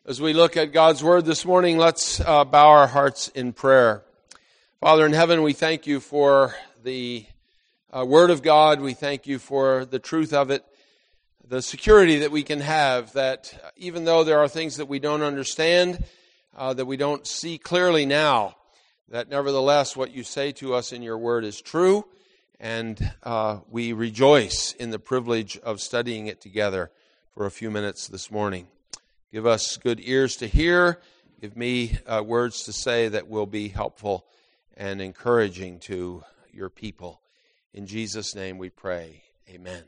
As we look at God's Word this morning, let's bow our hearts in prayer. Father in heaven, we thank you for the Word of God. We thank you for the truth of it, the security that we can have, that even though there are things that we don't understand, that we don't see clearly now, that nevertheless what you say to us in your Word is true, and we rejoice in the privilege of studying it together for a few minutes this morning. Give us good ears to hear. Give me words to say that will be helpful and encouraging to your people. In Jesus' name we pray. Amen.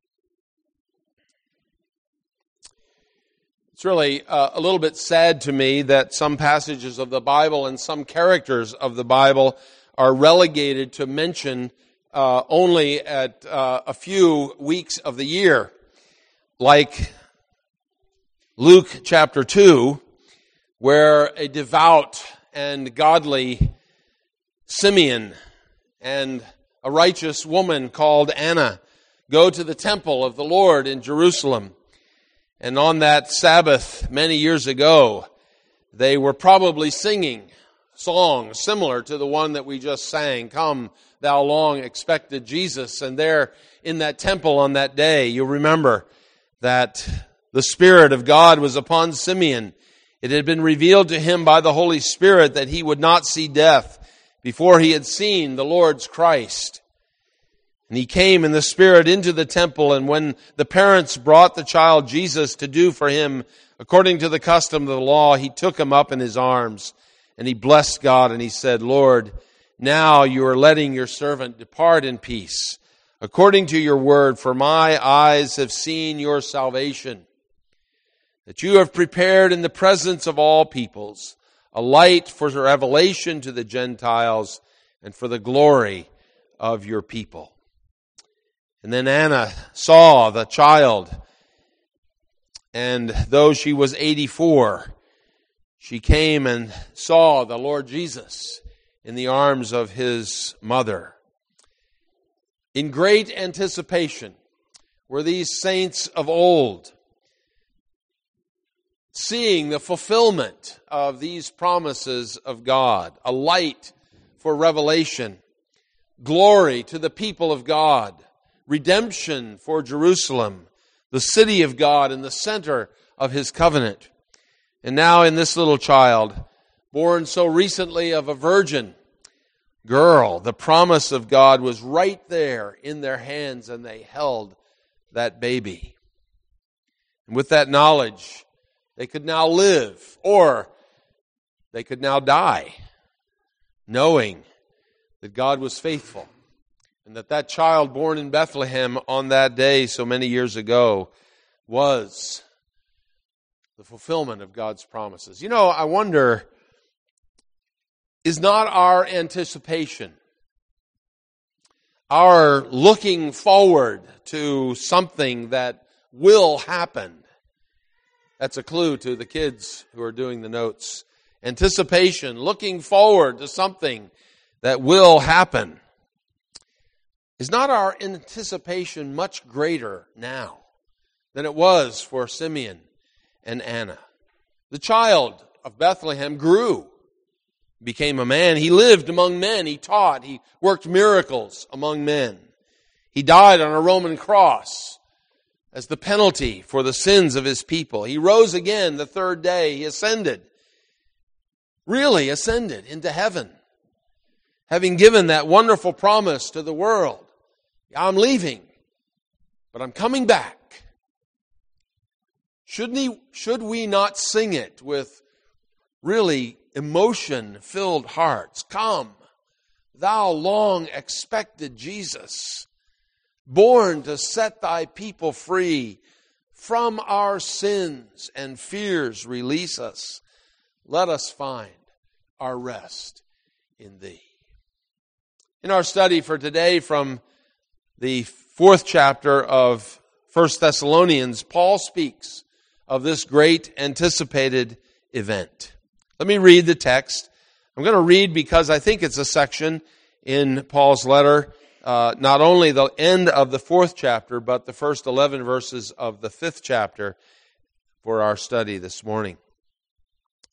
It's really a little bit sad to me that some passages of the Bible and some characters of the Bible are relegated to mention only at a few weeks of the year, like Luke chapter 2, where a devout and godly Simeon and a righteous woman called Anna go to the temple of the Lord in Jerusalem. And on that Sabbath many years ago, they were probably singing songs similar to the one that we just sang, "Come, thou long expected Jesus." And there in that temple on that day, you'll remember that the Spirit of God was upon Simeon. It had been revealed to him by the Holy Spirit that he would not see death before he had seen the Lord's Christ. And he came in the Spirit into the temple, and when the parents brought the child Jesus to do for him, according to the custom of the law, he took him up in his arms, and he blessed God, and he said, "Lord, now you are letting your servant depart in peace, according to your word, for my eyes have seen your salvation, that you have prepared in the presence of all peoples a light for revelation to the Gentiles and for the glory of your people." And then Anna saw the child, and though she was 84, she came and saw the Lord Jesus in the arms of his mother. In great anticipation were these saints of old, seeing the fulfillment of these promises of God, a light for revelation, glory to the people of God, redemption for Jerusalem, the city of God in the center of his covenant. And now in this little child, born so recently of a virgin girl, the promise of God was right there in their hands, and they held that baby. And with that knowledge, they could now live, or they could now die, knowing that God was faithful, and that child born in Bethlehem on that day so many years ago was the fulfillment of God's promises. You know, I wonder, is not our anticipation, our looking forward to something that will happen? That's a clue to the kids who are doing the notes. Anticipation, looking forward to something that will happen. Is not our anticipation much greater now than it was for Simeon and Anna? The child of Bethlehem grew, became a man. He lived among men. He taught. He worked miracles among men. He died on a Roman cross as the penalty for the sins of his people. He rose again the third day. He ascended, really ascended into heaven, having given that wonderful promise to the world. I'm leaving, but I'm coming back. Should we not sing it with really emotion-filled hearts? Come, thou long expected Jesus, born to set thy people free from our sins and fears, release us. Let us find our rest in thee. In our study for today from the 4th chapter of 1 Thessalonians, Paul speaks of this great anticipated event. Let me read the text. I'm going to read because I think it's a section in Paul's letter, not only the end of the 4th chapter, but the first 11 verses of the 5th chapter for our study this morning.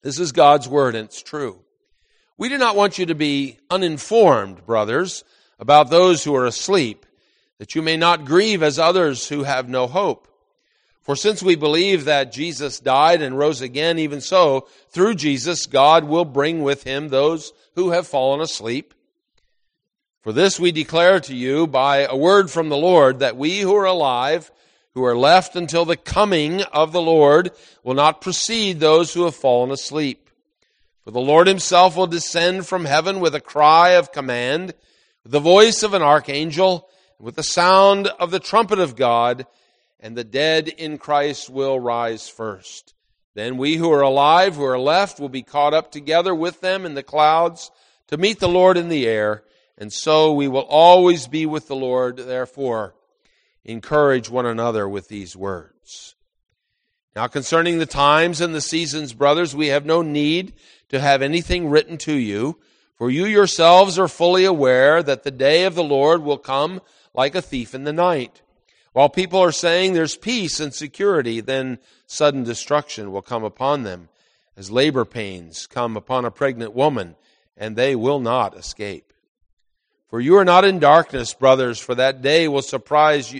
This is God's word, and it's true. We do not want you to be uninformed, brothers, about those who are asleep, that you may not grieve as others who have no hope. For since we believe that Jesus died and rose again, even so, through Jesus, God will bring with him those who have fallen asleep. For this we declare to you by a word from the Lord, that we who are alive, who are left until the coming of the Lord, will not precede those who have fallen asleep. For the Lord himself will descend from heaven with a cry of command, with the voice of an archangel, and with the sound of the trumpet of God, and the dead in Christ will rise first. Then we who are alive, who are left, will be caught up together with them in the clouds to meet the Lord in the air, and so we will always be with the Lord. Therefore, encourage one another with these words. Now concerning the times and the seasons, brothers, we have no need to have anything written to you, for you yourselves are fully aware that the day of the Lord will come like a thief in the night. While people are saying there's peace and security, then sudden destruction will come upon them, as labor pains come upon a pregnant woman, and they will not escape. For you are not in darkness, brothers, for that day will surprise you.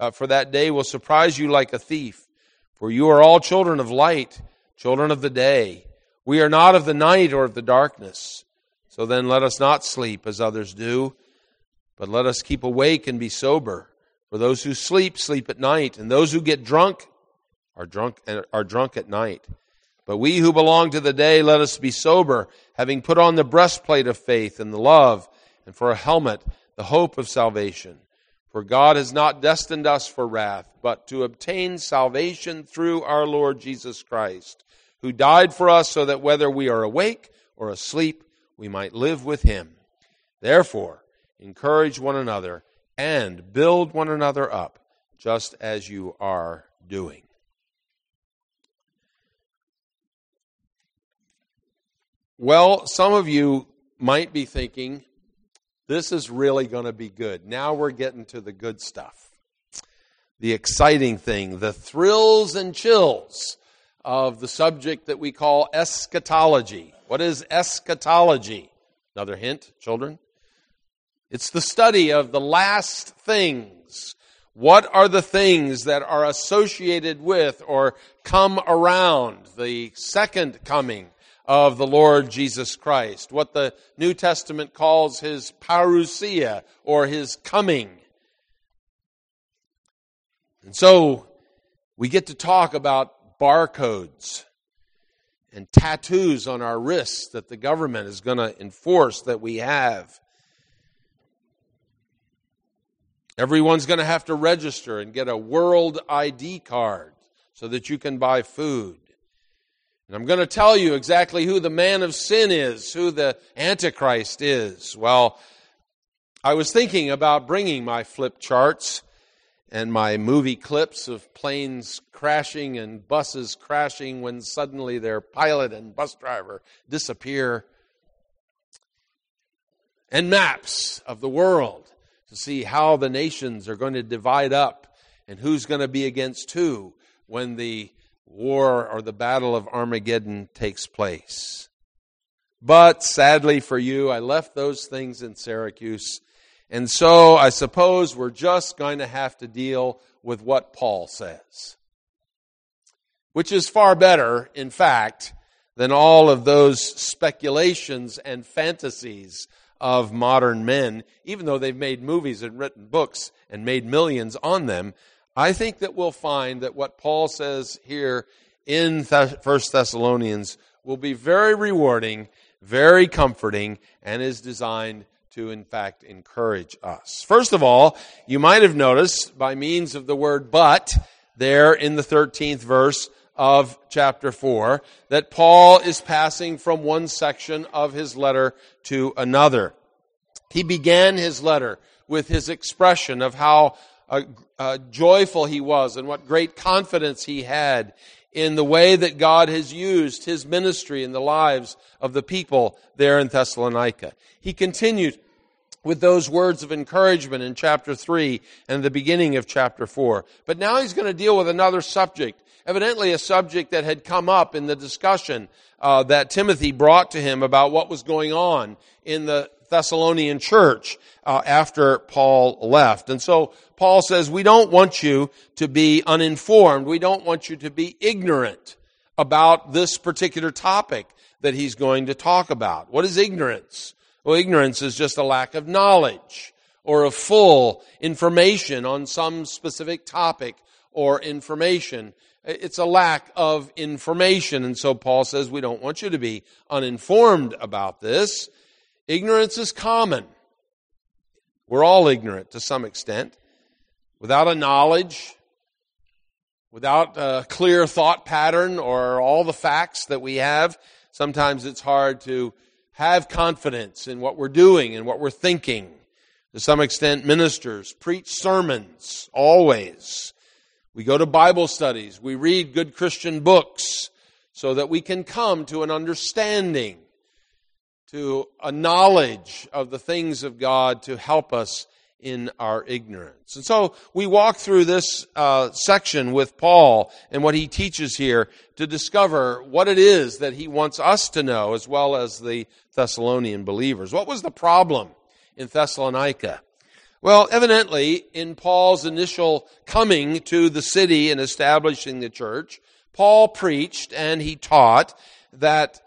Like a thief. For you are all children of light, children of the day. We are not of the night or of the darkness. So then let us not sleep as others do, but let us keep awake and be sober. For those who sleep, sleep at night, and those who get drunk are drunk at night. But we who belong to the day, let us be sober, having put on the breastplate of faith and the love, and for a helmet, the hope of salvation. For God has not destined us for wrath, but to obtain salvation through our Lord Jesus Christ, who died for us so that whether we are awake or asleep, we might live with him. Therefore, encourage one another and build one another up, just as you are doing. Well, some of you might be thinking, this is really going to be good. Now we're getting to the good stuff. The exciting thing, the thrills and chills of the subject that we call eschatology. What is eschatology? Another hint, children? It's the study of the last things. What are the things that are associated with or come around the second coming of the Lord Jesus Christ? What the New Testament calls his parousia, or his coming. And so we get to talk about barcodes and tattoos on our wrists that the government is going to enforce that we have. Everyone's going to have to register and get a world ID card so that you can buy food. And I'm going to tell you exactly who the man of sin is, who the Antichrist is. Well, I was thinking about bringing my flip charts and my movie clips of planes crashing and buses crashing when suddenly their pilot and bus driver disappear, and maps of the world to see how the nations are going to divide up and who's going to be against who when the war or the battle of Armageddon takes place. But sadly for you, I left those things in Syracuse, and so I suppose we're just going to have to deal with what Paul says, which is far better, in fact, than all of those speculations and fantasies of modern men. Even though they've made movies and written books and made millions on them, I think that we'll find that what Paul says here in 1 Thessalonians will be very rewarding, very comforting, and is designed to, in fact, encourage us. First of all, you might have noticed by means of the word but there in the 13th verse of chapter 4 that Paul is passing from one section of his letter to another. He began his letter with his expression of how joyful he was and what great confidence he had in the way that God has used his ministry in the lives of the people there in Thessalonica. He continued with those words of encouragement in chapter 3 and the beginning of chapter 4. But now he's going to deal with another subject. evidently a subject that had come up in the discussion that Timothy brought to him about what was going on in the Thessalonian church after Paul left. And so Paul says, we don't want you to be uninformed. We don't want you to be ignorant about this particular topic that he's going to talk about. What is ignorance? Well, ignorance is just a lack of knowledge or of full information on some specific topic or information. It's a lack of information. And so Paul says, we don't want you to be uninformed about this. Ignorance is common. We're all ignorant to some extent. Without a knowledge, without a clear thought pattern or all the facts that we have, sometimes it's hard to have confidence in what we're doing and what we're thinking. To some extent, ministers preach sermons always. We go to Bible studies. We read good Christian books so that we can come to an understanding, to a knowledge of the things of God to help us in our ignorance. And so we walk through this section with Paul and what he teaches here to discover what it is that he wants us to know as well as the Thessalonian believers. What was the problem in Thessalonica? Well, evidently, in Paul's initial coming to the city and establishing the church, Paul preached and he taught that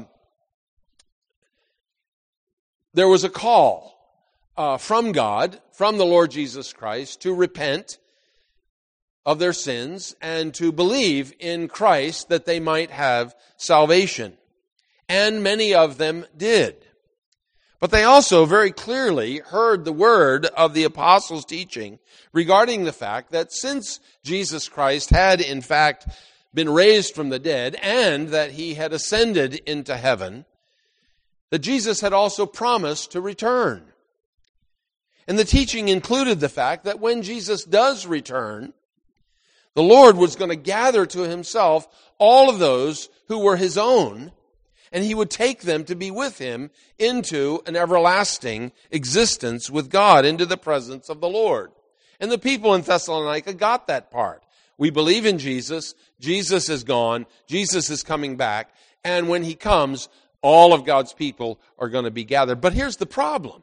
there was a call from God, from the Lord Jesus Christ, to repent of their sins and to believe in Christ that they might have salvation. And many of them did. But they also very clearly heard the word of the apostles' teaching regarding the fact that since Jesus Christ had in fact been raised from the dead and that he had ascended into heaven, that Jesus had also promised to return. And the teaching included the fact that when Jesus does return, the Lord was going to gather to himself all of those who were his own, and he would take them to be with him into an everlasting existence with God, into the presence of the Lord. And the people in Thessalonica got that part. We believe in Jesus. Jesus is gone. Jesus is coming back. And when he comes, all of God's people are going to be gathered. But here's the problem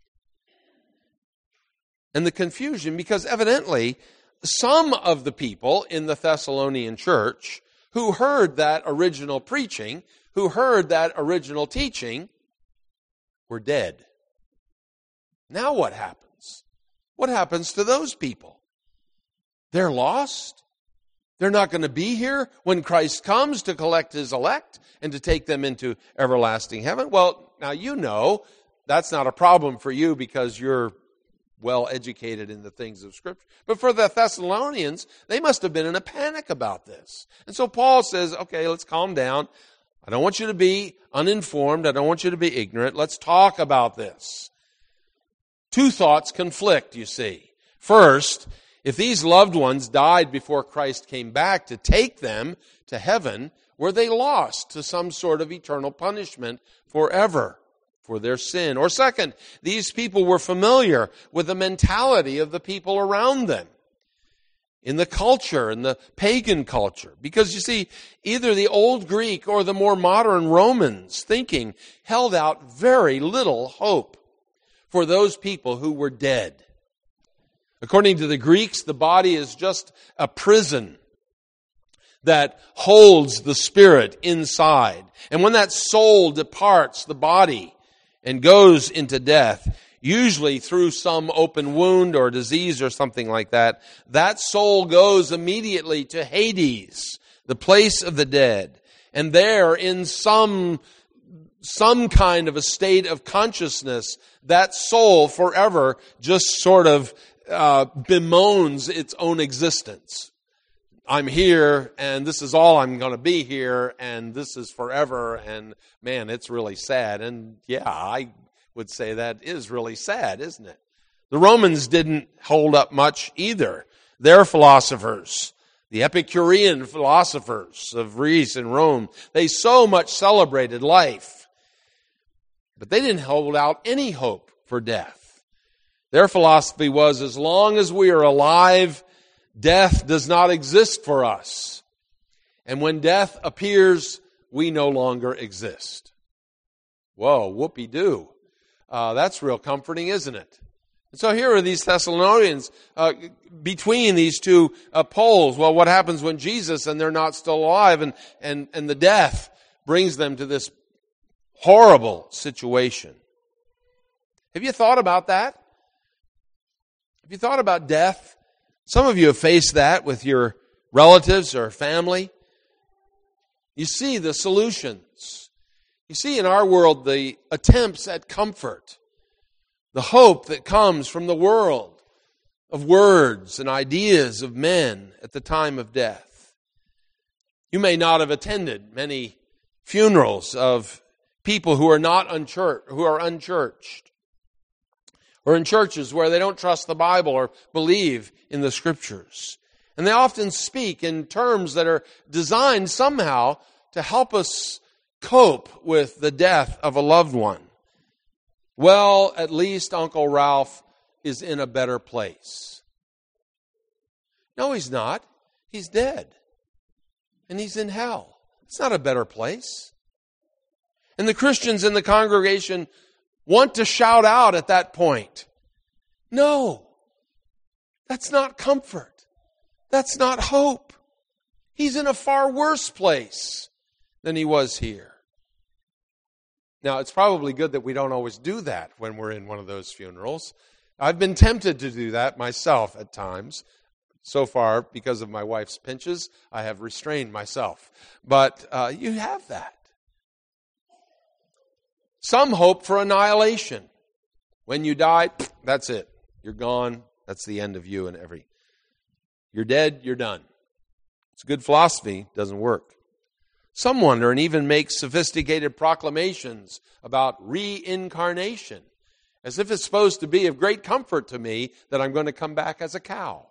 and the confusion, because evidently some of the people in the Thessalonian church who heard that original preaching, who heard that original teaching, were dead. Now what happens? What happens to those people? They're lost. They're not going to be here when Christ comes to collect his elect and to take them into everlasting heaven. Well, now you know that's not a problem for you because you're well educated in the things of Scripture. But for the Thessalonians, they must have been in a panic about this. And so Paul says, okay, let's calm down. I don't want you to be uninformed. I don't want you to be ignorant. Let's talk about this. Two thoughts conflict, you see. First, if these loved ones died before Christ came back to take them to heaven, were they lost to some sort of eternal punishment forever for their sin? Or second, these people were familiar with the mentality of the people around them in the culture, in the pagan culture. Because you see, either the old Greek or the more modern Romans thinking held out very little hope for those people who were dead. According to the Greeks, the body is just a prison that holds the spirit inside. And when that soul departs the body and goes into death, usually through some open wound or disease or something like that, that soul goes immediately to Hades, the place of the dead. And there, in some kind of a state of consciousness, that soul forever just sort of bemoans its own existence. I'm here, and this is all I'm going to be here, and this is forever, and man, it's really sad. And yeah, I would say that is really sad, isn't it? The Romans didn't hold up much either. Their philosophers, the Epicurean philosophers of Greece and Rome, they so much celebrated life, but they didn't hold out any hope for death. Their philosophy was, as long as we are alive, death does not exist for us. And when death appears, we no longer exist. Whoa, whoopee-doo. That's real comforting, isn't it? And so here are these Thessalonians between these two poles. Well, what happens when Jesus and they're not still alive and the death brings them to this horrible situation? Have you thought about that? Have you thought about death? Some of you have faced that with your relatives or family. You see the solutions. You see in our world the attempts at comfort, the hope that comes from the world of words and ideas of men at the time of death. You may not have attended many funerals of people who are not unchurched, or in churches where they don't trust the Bible or believe in the Scriptures. And they often speak in terms that are designed somehow to help us cope with the death of a loved one. Well, at least Uncle Ralph is in a better place. No, he's not. He's dead. And he's in hell. It's not a better place. And the Christians in the congregation want to shout out at that point, no, that's not comfort. That's not hope. He's in a far worse place than he was here. Now, it's probably good that we don't always do that when we're in one of those funerals. I've been tempted to do that myself at times. So far, because of my wife's pinches, I have restrained myself. But you have that. Some hope for annihilation. When you die, that's it. You're gone. That's the end of you and every. You're dead, you're done. It's a good philosophy, doesn't work. Some wonder and even make sophisticated proclamations about reincarnation, as if it's supposed to be of great comfort to me that I'm going to come back as a cow.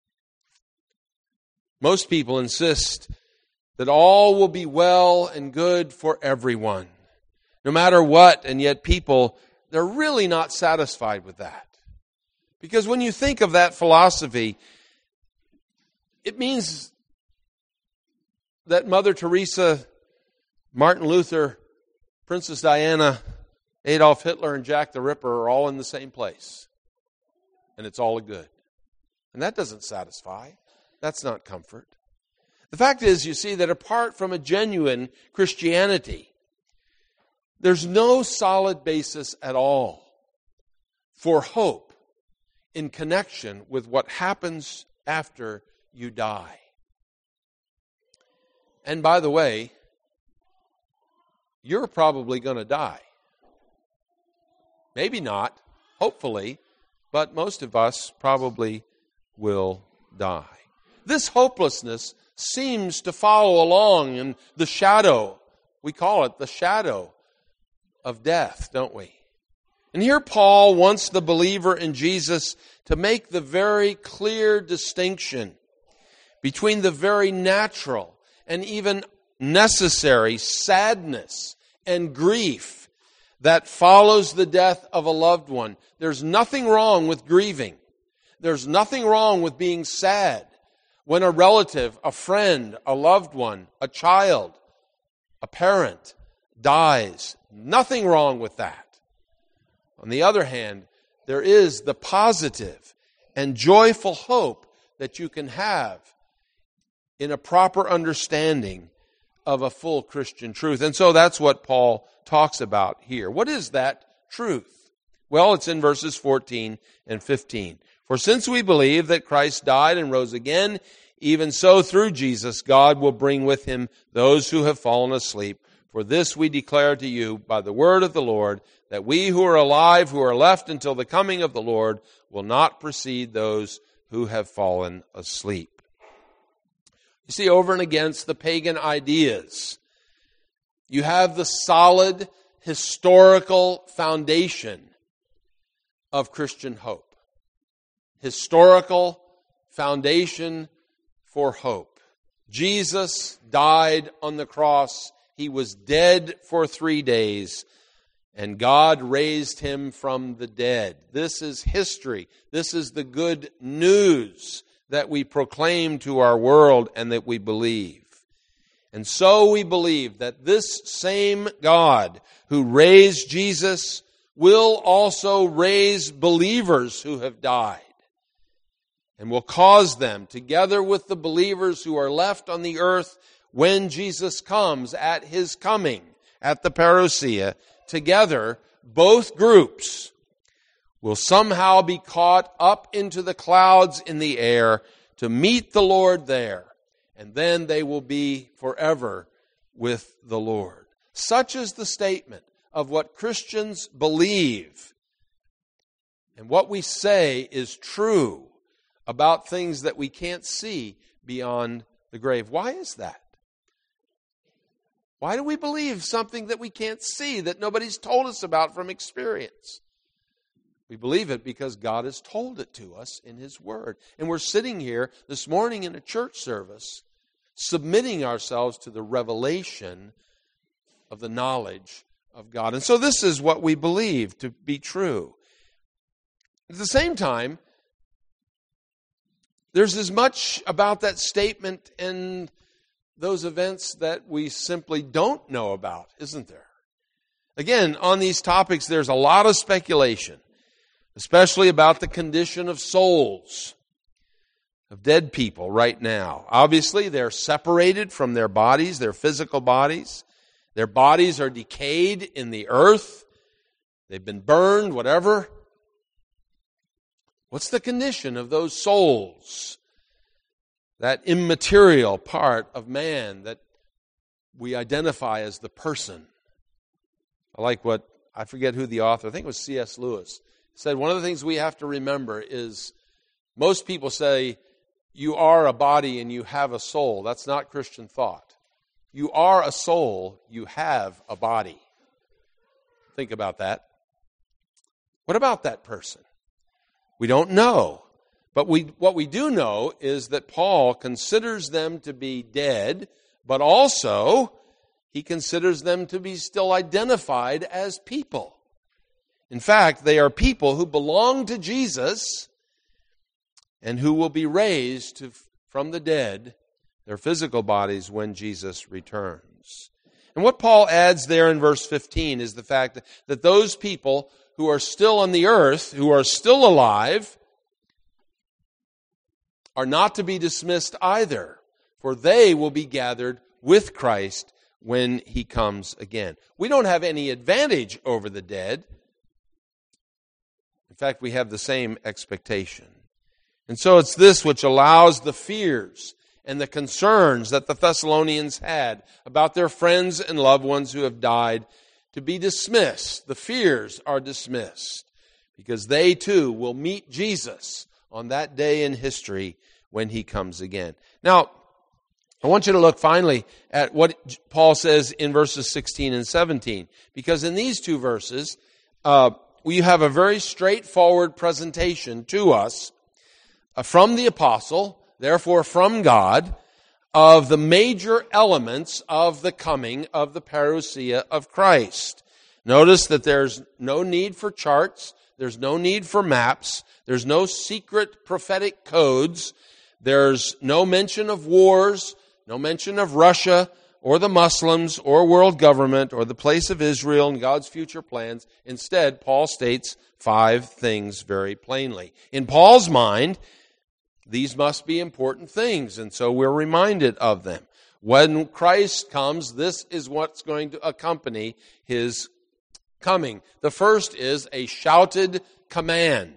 Most people insist that all will be well and good for everyone, no matter what, and yet people, they're really not satisfied with that. Because when you think of that philosophy, it means that Mother Teresa, Martin Luther, Princess Diana, Adolf Hitler, and Jack the Ripper are all in the same place. And it's all good. And that doesn't satisfy. That's not comfort. The fact is, you see, that apart from a genuine Christianity, there's no solid basis at all for hope in connection with what happens after you die. And by the way, you're probably going to die. Maybe not, hopefully, but most of us probably will die. This hopelessness seems to follow along in the shadow. We call it the shadow of death, don't we? And here Paul wants the believer in Jesus to make the very clear distinction between the very natural and even necessary sadness and grief that follows the death of a loved one. There's nothing wrong with grieving. There's nothing wrong with being sad when a relative, a friend, a loved one, a child, a parent dies. Nothing wrong with that. On the other hand, there is the positive and joyful hope that you can have in a proper understanding of a full Christian truth. And so that's what Paul talks about here. What is that truth? Well, it's in verses 14 and 15. For since we believe that Christ died and rose again, even so through Jesus God will bring with him those who have fallen asleep. For this we declare to you by the word of the Lord, that we who are alive, who are left until the coming of the Lord, will not precede those who have fallen asleep. You see, over and against the pagan ideas, you have the solid historical foundation of Christian hope. Historical foundation for hope. Jesus died on the cross. He was dead for 3 days, and God raised him from the dead. This is history. This is the good news that we proclaim to our world and that we believe. And so we believe that this same God who raised Jesus will also raise believers who have died, and will cause them, together with the believers who are left on the earth when Jesus comes at His coming, at the parousia, together, both groups will somehow be caught up into the clouds in the air to meet the Lord there, and then they will be forever with the Lord. Such is the statement of what Christians believe, and what we say is true about things that we can't see beyond the grave. Why is that? Why do we believe something that we can't see, that nobody's told us about from experience? We believe it because God has told it to us in His Word. And we're sitting here this morning in a church service, submitting ourselves to the revelation of the knowledge of God. And so this is what we believe to be true. At the same time, there's as much about that statement and those events that we simply don't know about, isn't there? Again, on these topics, there's a lot of speculation, especially about the condition of souls of dead people right now. Obviously, they're separated from their bodies, their physical bodies. Their bodies are decayed in the earth. They've been burned, whatever. What's the condition of those souls? That immaterial part of man that we identify as the person. I forget who the author, I think it was C.S. Lewis, said one of the things we have to remember is most people say you are a body and you have a soul. That's not Christian thought. You are a soul, you have a body. Think about that. What about that person? We don't know. But what we do know is that Paul considers them to be dead, but also he considers them to be still identified as people. In fact, they are people who belong to Jesus and who will be raised from the dead, their physical bodies, when Jesus returns. And what Paul adds there in verse 15 is the fact that those people who are still on the earth, who are still alive, are not to be dismissed either, for they will be gathered with Christ when He comes again. We don't have any advantage over the dead. In fact, we have the same expectation. And so it's this which allows the fears and the concerns that the Thessalonians had about their friends and loved ones who have died to be dismissed. The fears are dismissed because they too will meet Jesus on that day in history when He comes again. Now, I want you to look finally at what Paul says in verses 16 and 17, because in these two verses, we have a very straightforward presentation to us from the apostle, therefore from God, of the major elements of the coming of the parousia of Christ. Notice that there's no need for charts, there's no need for maps, there's no secret prophetic codes, there's no mention of wars, no mention of Russia or the Muslims or world government or the place of Israel and God's future plans. Instead, Paul states 5 things very plainly. In Paul's mind, these must be important things, and so we're reminded of them. When Christ comes, this is what's going to accompany His coming. The first is a shouted command.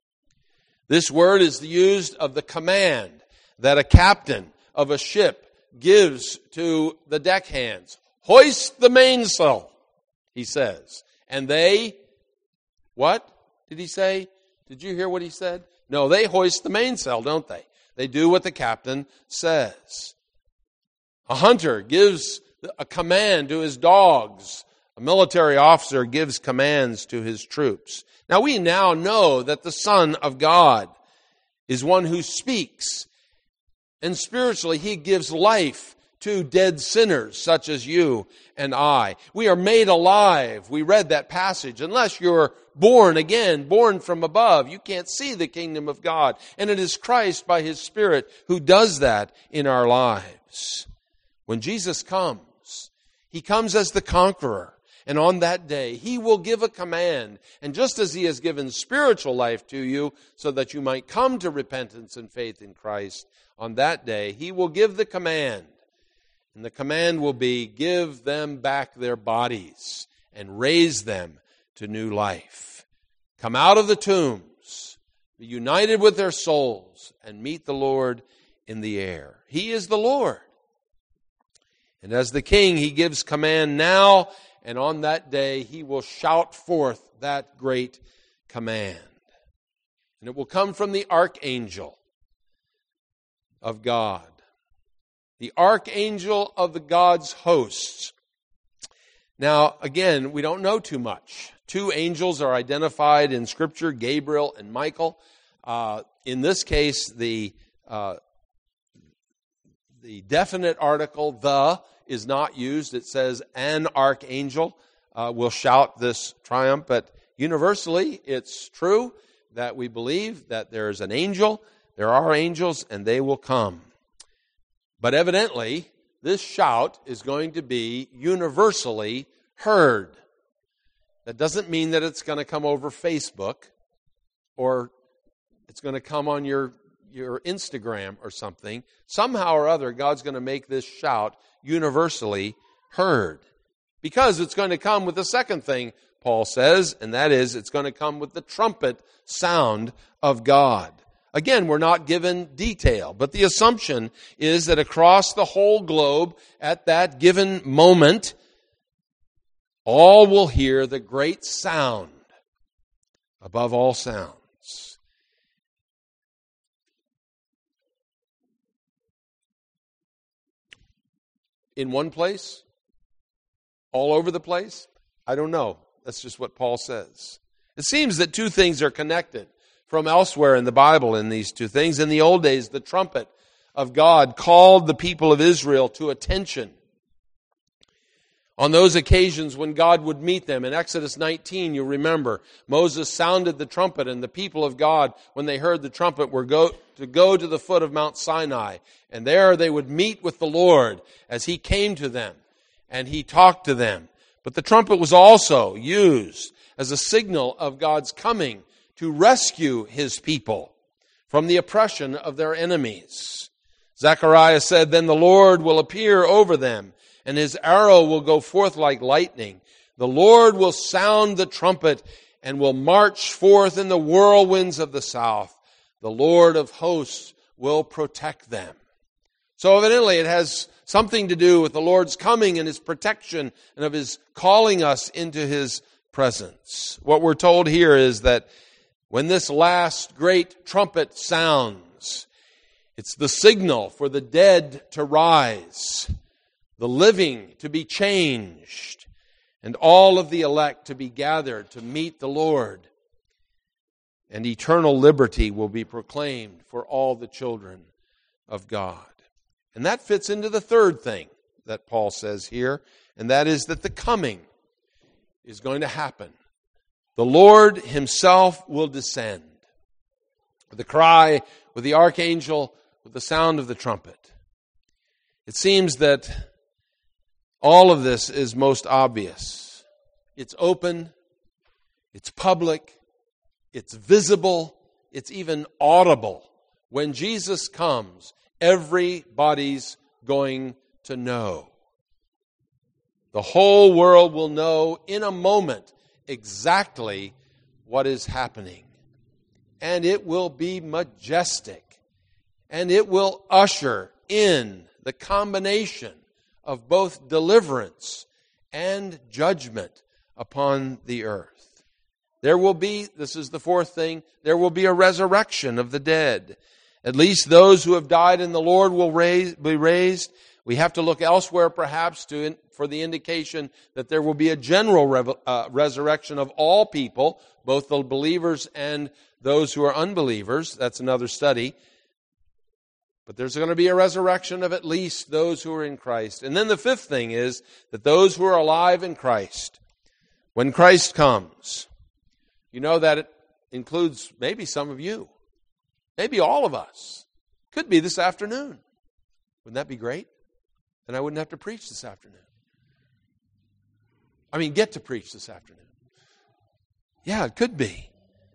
This word is used of the command that a captain of a ship gives to the deckhands. Hoist the mainsail, he says. And they, what did he say? Did you hear what he said? No, they hoist the mainsail, don't they? They do what the captain says. A hunter gives a command to his dogs. A military officer gives commands to his troops. Now we now know that the Son of God is one who speaks. And spiritually, He gives life to dead sinners such as you and I. We are made alive. We read that passage. Unless you're born again, born from above, you can't see the kingdom of God. And it is Christ by His Spirit who does that in our lives. When Jesus comes, He comes as the conqueror. And on that day, He will give a command. And just as He has given spiritual life to you so that you might come to repentance and faith in Christ, on that day, He will give the command. And the command will be, give them back their bodies and raise them to new life. Come out of the tombs, be united with their souls, and meet the Lord in the air. He is the Lord. And as the King, He gives command now, and on that day, He will shout forth that great command. And it will come from the archangel of God. The archangel of the God's hosts. Now, again, we don't know too much. Two angels are identified in Scripture, Gabriel and Michael. In this case, the definite article, the, is not used. It says an archangel will shout this triumph. But universally, it's true that we believe that there's an angel, there are angels, and they will come. But evidently, this shout is going to be universally heard. That doesn't mean that it's going to come over Facebook or it's going to come on your Instagram or something. Somehow or other, God's going to make this shout universally heard. Because it's going to come with the second thing, Paul says, and that is it's going to come with the trumpet sound of God. Again, we're not given detail, but the assumption is that across the whole globe at that given moment, all will hear the great sound above all sounds. In one place? All over the place? I don't know. That's just what Paul says. It seems that two things are connected from elsewhere in the Bible in these two things. In the old days, the trumpet of God called the people of Israel to attention. On those occasions when God would meet them, in Exodus 19, you remember, Moses sounded the trumpet, and the people of God, when they heard the trumpet, were to go to the foot of Mount Sinai. And there they would meet with the Lord as He came to them, and He talked to them. But the trumpet was also used as a signal of God's coming to rescue His people from the oppression of their enemies. Zechariah said, "Then the Lord will appear over them, and His arrow will go forth like lightning. The Lord will sound the trumpet and will march forth in the whirlwinds of the south. The Lord of hosts will protect them." So evidently it has something to do with the Lord's coming and His protection and of His calling us into His presence. What we're told here is that when this last great trumpet sounds, it's the signal for the dead to rise, the living to be changed, and all of the elect to be gathered to meet the Lord. And eternal liberty will be proclaimed for all the children of God. And that fits into the third thing that Paul says here, and that is that the coming is going to happen. The Lord Himself will descend with the cry, with the archangel, with the sound of the trumpet. It seems that all of this is most obvious. It's open, it's public, it's visible, it's even audible. When Jesus comes, everybody's going to know. The whole world will know in a moment exactly what is happening. And it will be majestic. And it will usher in the combination of both deliverance and judgment upon the earth. There will be, this is the fourth thing, there will be a resurrection of the dead. At least those who have died in the Lord will be raised. We have to look elsewhere perhaps for the indication that there will be a general resurrection of all people, both the believers and those who are unbelievers. That's another study. But there's going to be a resurrection of at least those who are in Christ. And then the fifth thing is that those who are alive in Christ, when Christ comes, you know that it includes maybe some of you, maybe all of us. Could be this afternoon. Wouldn't that be great? then I wouldn't have to preach this afternoon. I mean, get to preach this afternoon. Yeah, it could be.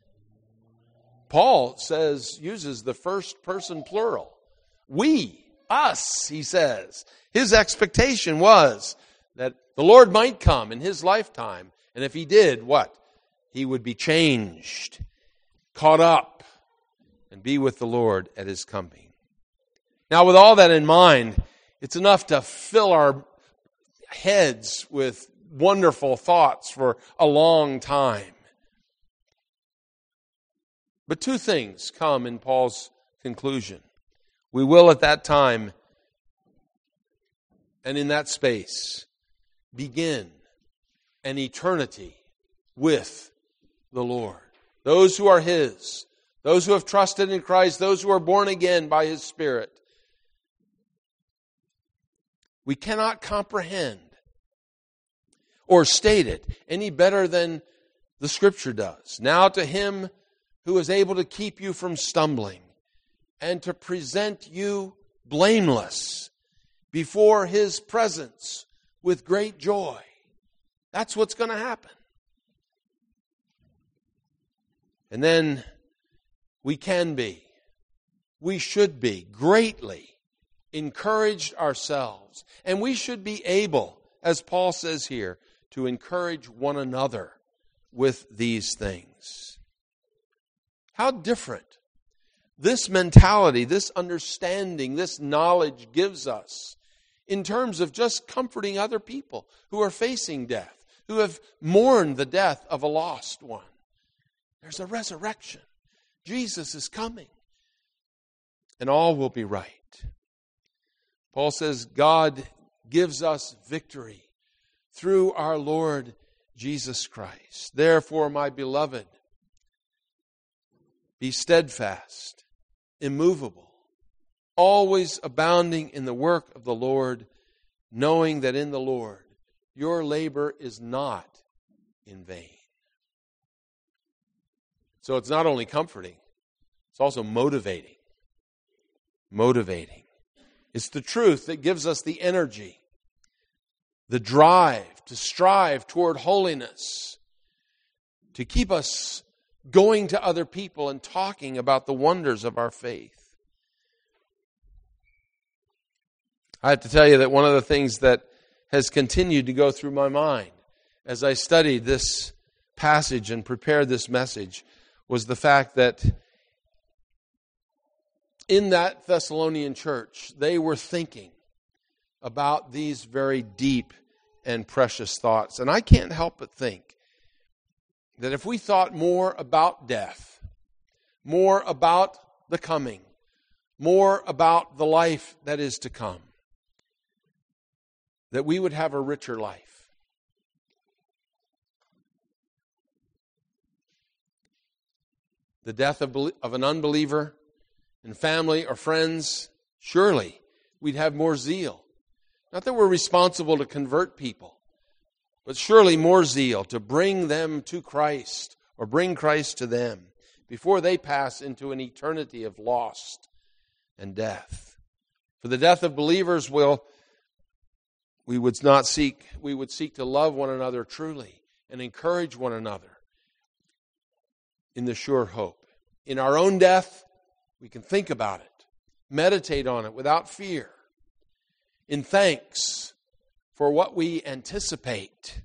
Paul uses the first person plural. We, us, he says. His expectation was that the Lord might come in his lifetime. And if he did, what? He would be changed, caught up, and be with the Lord at his coming. Now, with all that in mind, it's enough to fill our heads with wonderful thoughts for a long time. But two things come in Paul's conclusion. We will at that time and in that space begin an eternity with the Lord. Those who are his, those who have trusted in Christ, those who are born again by his Spirit. We cannot comprehend or state it any better than the Scripture does. Now to him who is able to keep you from stumbling and to present you blameless before his presence with great joy. That's what's going to happen. And then we should be greatly encouraged ourselves. And we should be able, as Paul says here, to encourage one another with these things. How different this mentality, this understanding, this knowledge gives us in terms of just comforting other people who are facing death, who have mourned the death of a lost one. There's a resurrection. Jesus is coming. And all will be right. Paul says God gives us victory through our Lord Jesus Christ. Therefore, my beloved, be steadfast, immovable, always abounding in the work of the Lord, knowing that in the Lord your labor is not in vain. So it's not only comforting, it's also motivating. Motivating. It's the truth that gives us the energy, the drive to strive toward holiness, to keep us going to other people and talking about the wonders of our faith. I have to tell you that one of the things that has continued to go through my mind as I studied this passage and prepared this message was the fact that in that Thessalonian church, they were thinking about these very deep and precious thoughts. And I can't help but think that if we thought more about death, more about the coming, more about the life that is to come, that we would have a richer life. The death of an unbeliever in family or friends, surely we'd have more zeal. Not that we're responsible to convert people, but surely more zeal to bring them to Christ or bring Christ to them before they pass into an eternity of lost and death. For the death of believers we would seek to love one another truly and encourage one another in the sure hope. In our own death, we can think about it, meditate on it without fear, in thanks for what we anticipate.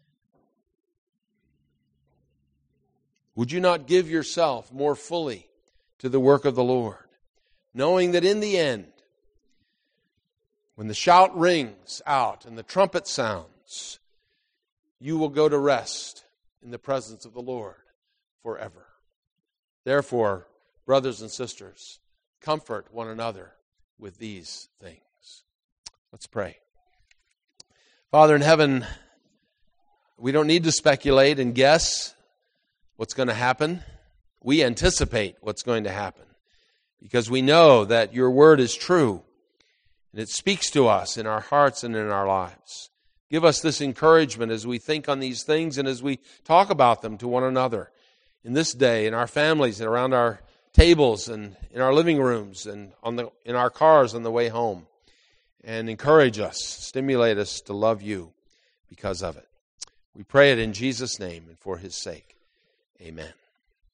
Would you not give yourself more fully to the work of the Lord, knowing that in the end, when the shout rings out and the trumpet sounds, you will go to rest in the presence of the Lord forever. Therefore, brothers and sisters, comfort one another with these things. Let's pray. Father in heaven, we don't need to speculate and guess what's going to happen. We anticipate what's going to happen because we know that your word is true and it speaks to us in our hearts and in our lives. Give us this encouragement as we think on these things and as we talk about them to one another in this day, in our families and around our tables and in our living rooms and in our cars on the way home. and encourage us, stimulate us to love you because of it. We pray it in Jesus' name and for his sake. Amen.